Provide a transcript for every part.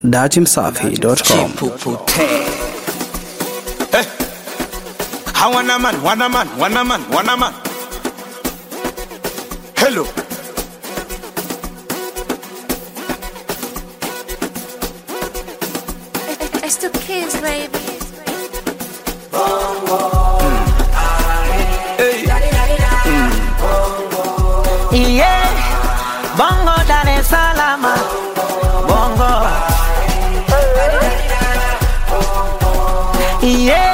datimsafi.com. Hey, I want a man. Hello. It's the kids, baby. Hey. Yeah, Bongo Dar es Salaam, Bongo. Yeah,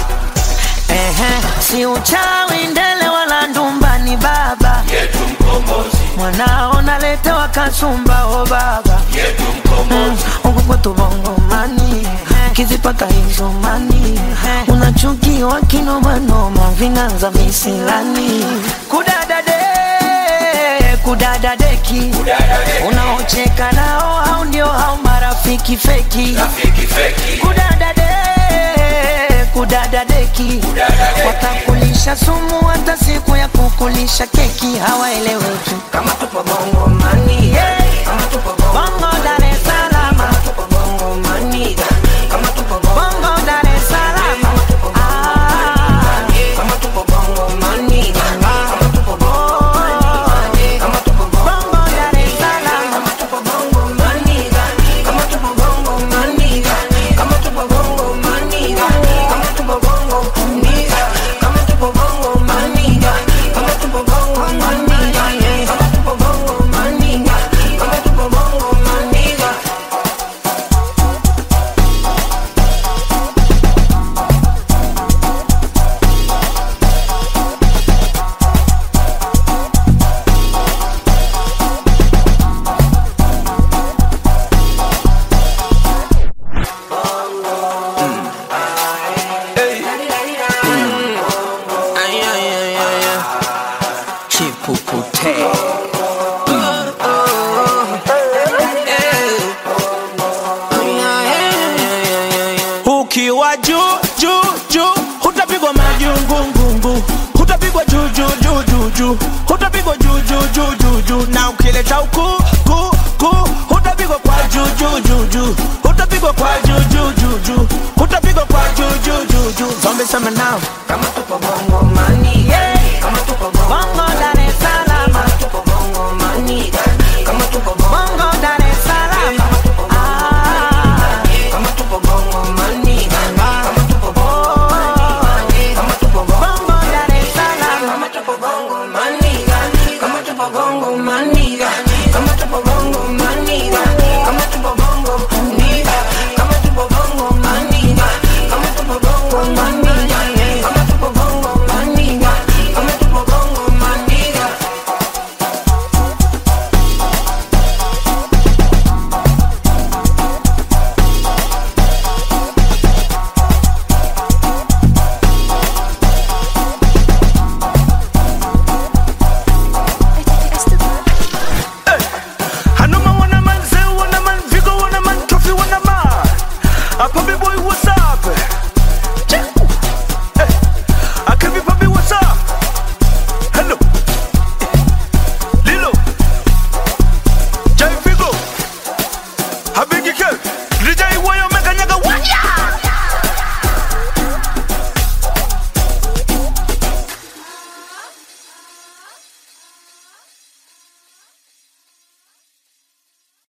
si uchawi ndele wala ndumba ni baba yetu mkombozi. Mwanao naletewa kasumba o baba yetu mkombozi. Ukukwetu Bongo mani kizipata hizo mani unachukiwa kinomanoma vinanza misilani kudadadeki unaocheka nao hao ndio hao marafiki feki kudadadeki watakulisha sumu hata siku ya kukulisha keki hawaeleweki kama tupo Bongo mani yeah. Kama tupo Bongo Dar es Salaam kama tupo Bongo mani kama tupo Bongo Dar es Salaam kama tupo Bongo mani kama tupo Bongo mani kama tupo Bongo Dar es Salaam kama tupo Bongo mani kama tupo Bongo mani kama tupo Bongo mani kama tupo Bongo mani kama tupo Bongo mani kama tupo Bongo mani kama tupo Bongo mani kama tupo Bongo mani. Ukiwa juu hutapigwa majungungungu, hutapigwa juu hutapigwa juu na ukileta huku hutapigwa kwa juu hutapigwa kwa juu hutapigwa kwa juu. Zombie summer now kama tupo Bongo mani yeah.